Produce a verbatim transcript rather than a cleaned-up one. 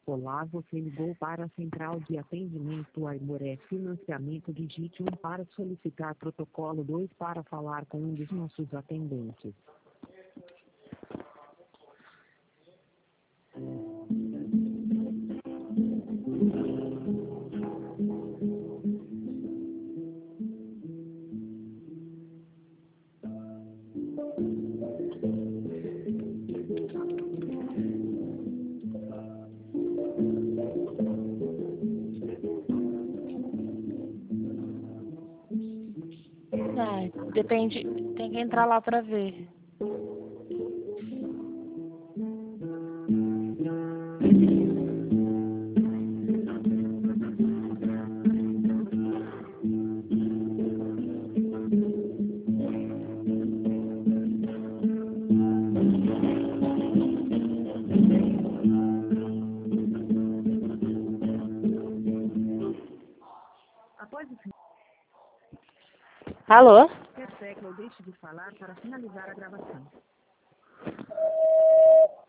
Olá, você ligou para a central de atendimento Aimoré Financiamento. Digite um para solicitar protocolo, dois para falar com um dos nossos atendentes. É, depende, tem que entrar lá pra ver. Após o fim, Alô? quer tecla ou deixe de falar para finalizar a gravação.